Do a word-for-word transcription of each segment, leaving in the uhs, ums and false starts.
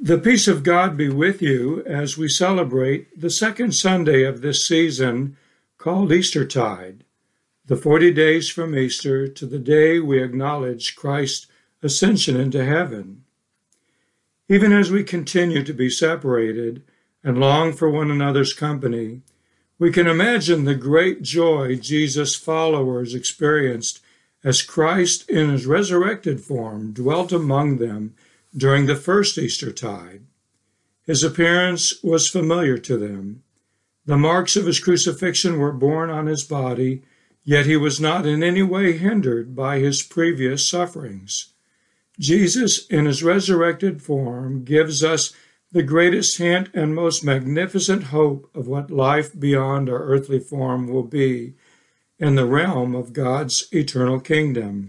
The peace of God be with you as we celebrate the second Sunday of this season called Eastertide, the forty days from Easter to the day we acknowledge Christ's ascension into heaven. Even as we continue to be separated and long for one another's company, we can imagine the great joy Jesus' followers experienced as Christ in his resurrected form dwelt among them during the first Eastertide. His appearance was familiar to them. The marks of his crucifixion were borne on his body, yet he was not in any way hindered by his previous sufferings. Jesus, in his resurrected form, gives us the greatest hint and most magnificent hope of what life beyond our earthly form will be in the realm of God's eternal kingdom.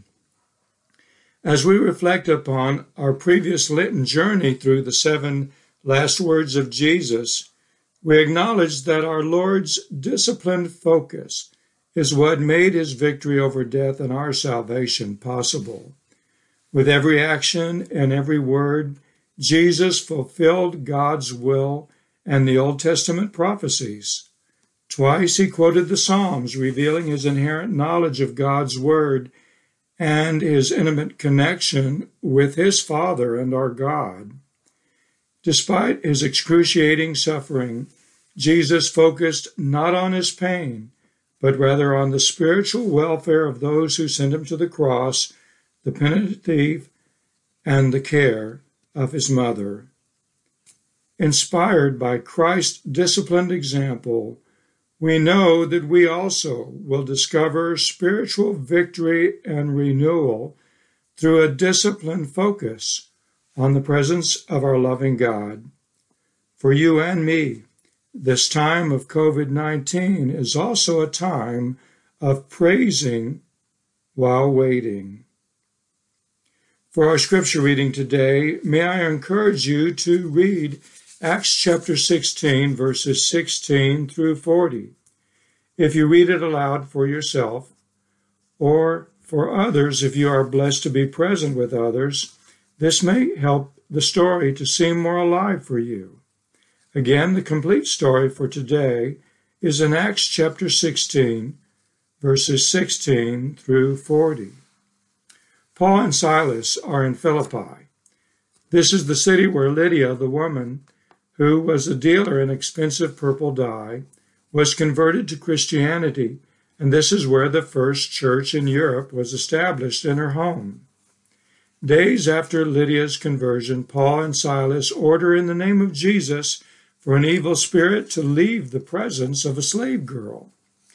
As we reflect upon our previous Lenten journey through the seven last words of Jesus, we acknowledge that our Lord's disciplined focus is what made his victory over death and our salvation possible. With every action and every word, Jesus fulfilled God's will and the Old Testament prophecies. Twice he quoted the Psalms, revealing his inherent knowledge of God's word and his intimate connection with his Father and our God. Despite his excruciating suffering, Jesus focused not on his pain, but rather on the spiritual welfare of those who sent him to the cross, the penitent thief, and the care of his mother. Inspired by Christ's disciplined example, we know that we also will discover spiritual victory and renewal through a disciplined focus on the presence of our loving God. For you and me, this time of COVID nineteen is also a time of praising while waiting. For our scripture reading today, may I encourage you to read Acts chapter sixteen, verses sixteen through forty. If you read it aloud for yourself, or for others, if you are blessed to be present with others, this may help the story to seem more alive for you. Again, the complete story for today is in Acts chapter sixteen, verses sixteen through forty. Paul and Silas are in Philippi. This is the city where Lydia, the woman who was a dealer in expensive purple dye, was converted to Christianity, and this is where the first church in Europe was established in her home. Days after Lydia's conversion, Paul and Silas order in the name of Jesus for an evil spirit to leave the presence of a slave girl.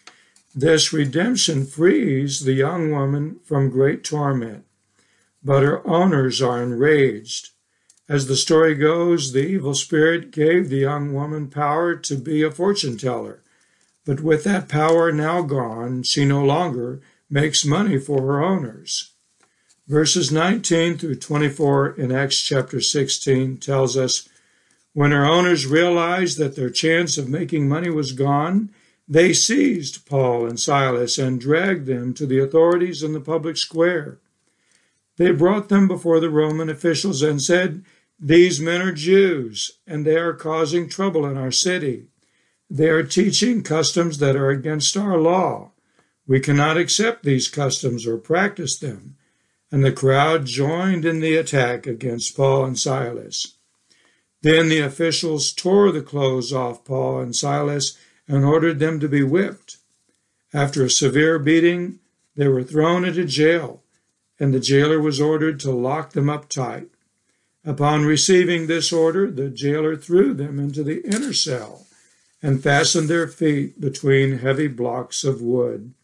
This redemption frees the young woman from great torment, but her owners are enraged. As the story goes, the evil spirit gave the young woman power to be a fortune teller, but with that power now gone, she no longer makes money for her owners. Verses nineteen through twenty-four in Acts chapter sixteen tells us, when her owners realized that their chance of making money was gone, they seized Paul and Silas and dragged them to the authorities in the public square. They brought them before the Roman officials and said, "These men are Jews, and they are causing trouble in our city. They are teaching customs that are against our law. We cannot accept these customs or practice them." And the crowd joined in the attack against Paul and Silas. Then the officials tore the clothes off Paul and Silas and ordered them to be whipped. After a severe beating, they were thrown into jail, and the jailer was ordered to lock them up tight. Upon receiving this order, the jailer threw them into the inner cell and fastened their feet between heavy blocks of wood.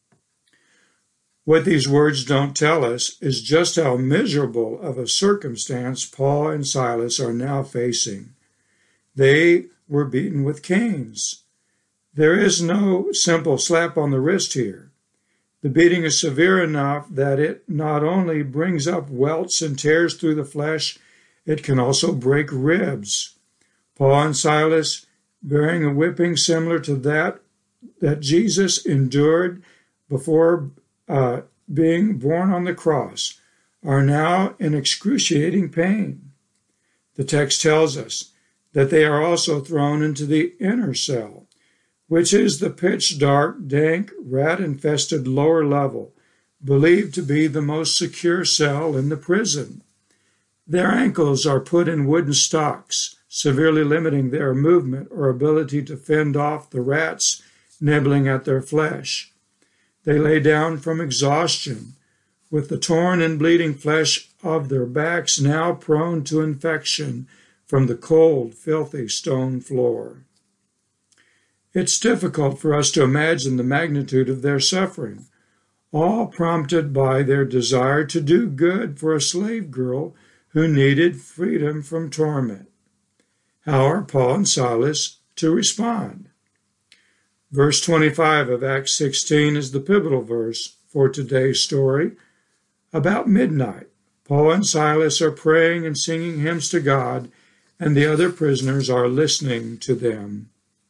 What these words don't tell us is just how miserable of a circumstance Paul and Silas are now facing. They were beaten with canes. There is no simple slap on the wrist here. The beating is severe enough that it not only brings up welts and tears through the flesh, it can also break ribs. Paul and Silas, bearing a whipping similar to that that Jesus endured before uh, being borne on the cross, are now in excruciating pain. The text tells us that they are also thrown into the inner cell, which is the pitch-dark, dank, rat-infested lower level, believed to be the most secure cell in the prison. Their ankles are put in wooden stocks, severely limiting their movement or ability to fend off the rats nibbling at their flesh. They lay down from exhaustion, with the torn and bleeding flesh of their backs now prone to infection from the cold, filthy stone floor. It's difficult for us to imagine the magnitude of their suffering, all prompted by their desire to do good for a slave girl who needed freedom from torment. How are Paul and Silas to respond? Verse twenty-five of Acts sixteen is the pivotal verse for today's story. About midnight, Paul and Silas are praying and singing hymns to God, and the other prisoners are listening to them.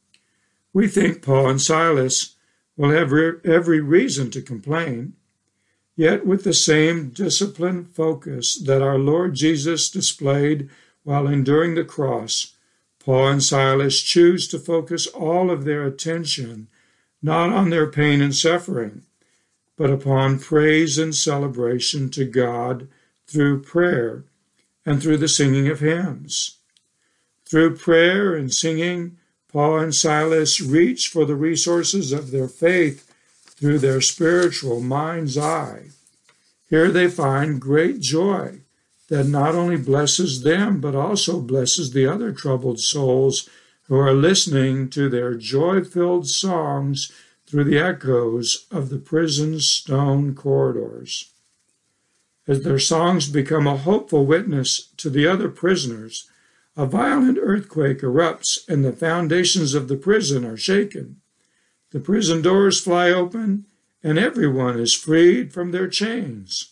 We think Paul and Silas will have every reason to complain, yet with the same disciplined focus that our Lord Jesus displayed while enduring the cross, Paul and Silas choose to focus all of their attention not on their pain and suffering, but upon praise and celebration to God through prayer and through the singing of hymns. Through prayer and singing, Paul and Silas reach for the resources of their faith through their spiritual mind's eye. Here they find great joy that not only blesses them, but also blesses the other troubled souls who are listening to their joy-filled songs through the echoes of the prison's stone corridors. As their songs become a hopeful witness to the other prisoners, a violent earthquake erupts and the foundations of the prison are shaken. The prison doors fly open and everyone is freed from their chains.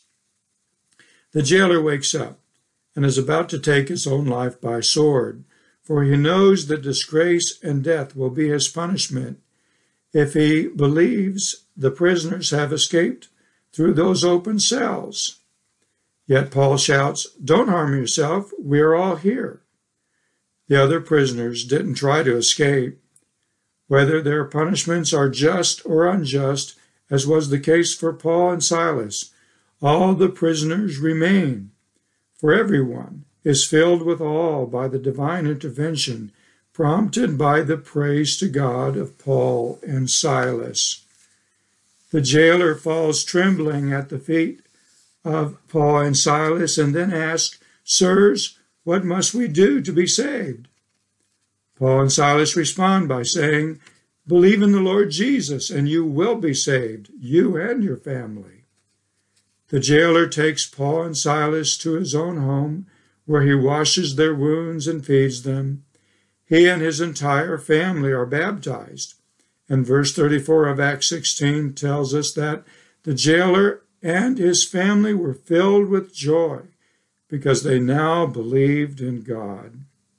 The jailer wakes up and is about to take his own life by sword, for he knows that disgrace and death will be his punishment if he believes the prisoners have escaped through those open cells. Yet Paul shouts, "Don't harm yourself, we are all here." The other prisoners didn't try to escape. Whether their punishments are just or unjust, as was the case for Paul and Silas, all the prisoners remain, for everyone is filled with awe by the divine intervention prompted by the praise to God of Paul and Silas. The jailer falls trembling at the feet of Paul and Silas and then asks, "Sirs, what must we do to be saved?" Paul and Silas respond by saying, "Believe in the Lord Jesus, and you will be saved, you and your family." The jailer takes Paul and Silas to his own home, where he washes their wounds and feeds them. He and his entire family are baptized. And verse thirty-four of Acts sixteen tells us that the jailer and his family were filled with joy because they now believed in God.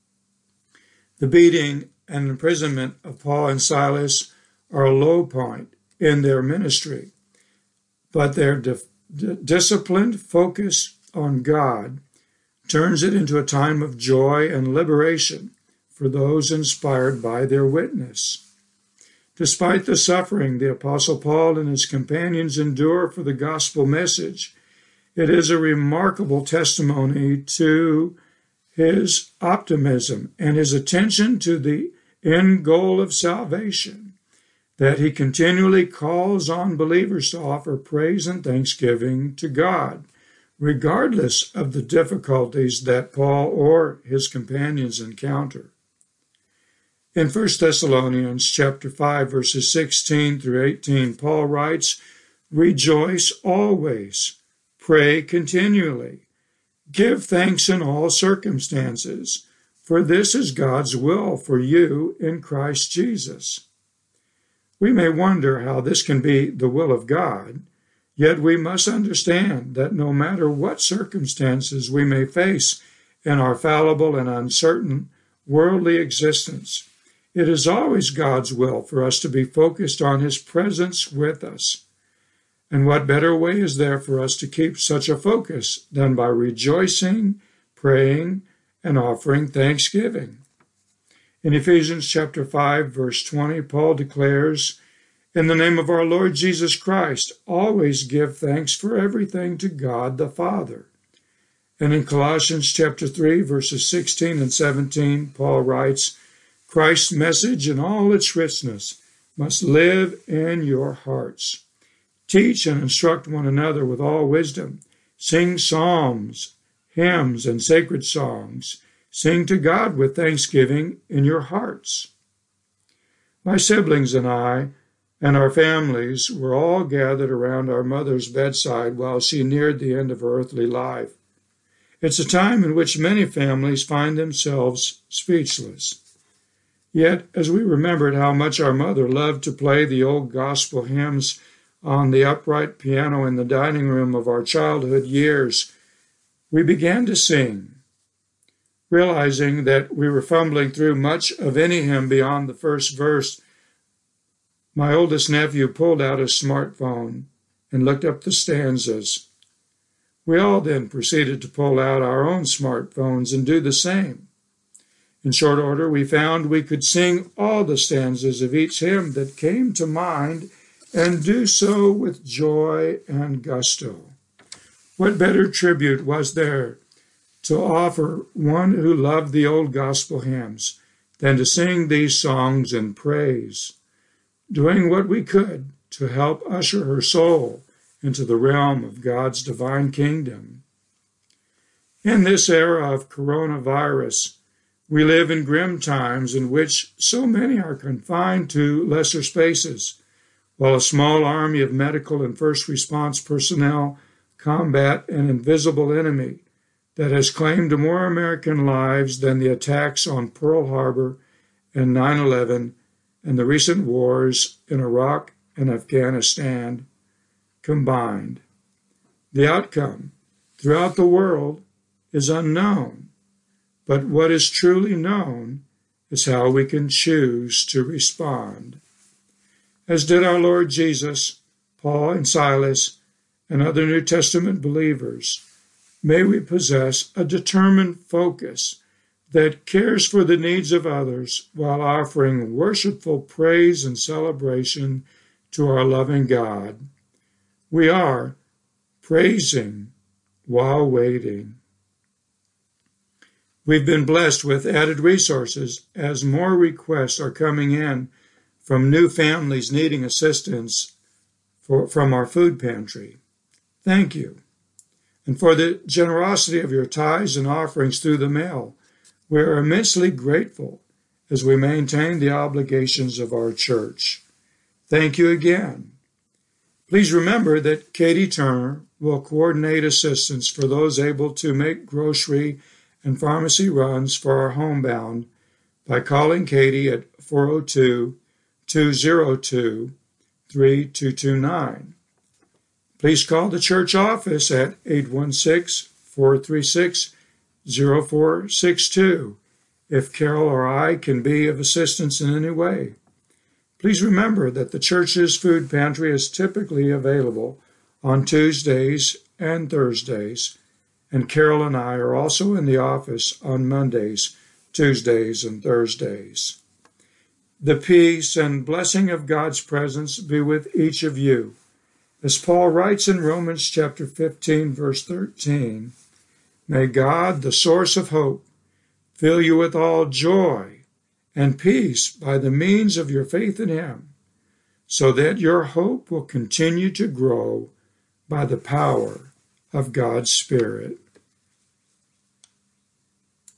The beating and imprisonment of Paul and Silas are a low point in their ministry, but their di- di- disciplined focus on God turns it into a time of joy and liberation for those inspired by their witness. Despite the suffering the Apostle Paul and his companions endure for the gospel message, it is a remarkable testimony to his optimism and his attention to the end goal of salvation, that he continually calls on believers to offer praise and thanksgiving to God, regardless of the difficulties that Paul or his companions encounter. In First Thessalonians chapter five, verses sixteen through eighteen, Paul writes, "Rejoice always, pray continually, give thanks in all circumstances, for this is God's will for you in Christ Jesus." We may wonder how this can be the will of God, yet we must understand that no matter what circumstances we may face in our fallible and uncertain worldly existence, it is always God's will for us to be focused on his presence with us. And what better way is there for us to keep such a focus than by rejoicing, praying, and offering thanksgiving. In Ephesians chapter five, verse twenty, Paul declares, "In the name of our Lord Jesus Christ, always give thanks for everything to God the Father." And in Colossians chapter three, verses sixteen and seventeen, Paul writes, "Christ's message in all its richness must live in your hearts. Teach and instruct one another with all wisdom. Sing psalms, hymns, and sacred songs. Sing to God with thanksgiving in your hearts." My siblings and I and our families were all gathered around our mother's bedside while she neared the end of her earthly life. It's a time in which many families find themselves speechless. Yet, as we remembered how much our mother loved to play the old gospel hymns on the upright piano in the dining room of our childhood years, we began to sing. Realizing that we were fumbling through much of any hymn beyond the first verse, my oldest nephew pulled out his smartphone and looked up the stanzas. We all then proceeded to pull out our own smartphones and do the same. In short order, we found we could sing all the stanzas of each hymn that came to mind and do so with joy and gusto. What better tribute was there to offer one who loved the old gospel hymns than to sing these songs in praise, doing what we could to help usher her soul into the realm of God's divine kingdom. In this era of coronavirus, we live in grim times in which so many are confined to lesser spaces, while a small army of medical and first response personnel combat an invisible enemy that has claimed more American lives than the attacks on Pearl Harbor and nine eleven and the recent wars in Iraq and Afghanistan combined. The outcome throughout the world is unknown, but what is truly known is how we can choose to respond. As did our Lord Jesus, Paul and Silas, and other New Testament believers, may we possess a determined focus that cares for the needs of others while offering worshipful praise and celebration to our loving God. We are praising while waiting. We've been blessed with added resources as more requests are coming in from new families needing assistance for, from our food pantry. Thank you. And for the generosity of your tithes and offerings through the mail, we are immensely grateful as we maintain the obligations of our church. Thank you again. Please remember that Katie Turner will coordinate assistance for those able to make grocery and pharmacy runs for our homebound by calling Katie at four oh two, two oh two, three two two nine. Please call the church office at eight one six, four three six, zero four six two if Carol or I can be of assistance in any way. Please remember that the church's food pantry is typically available on Tuesdays and Thursdays, and Carol and I are also in the office on Mondays, Tuesdays, and Thursdays. The peace and blessing of God's presence be with each of you. As Paul writes in Romans chapter fifteen, verse thirteen, may God, the source of hope, fill you with all joy and peace by the means of your faith in him, so that your hope will continue to grow by the power of God's Spirit.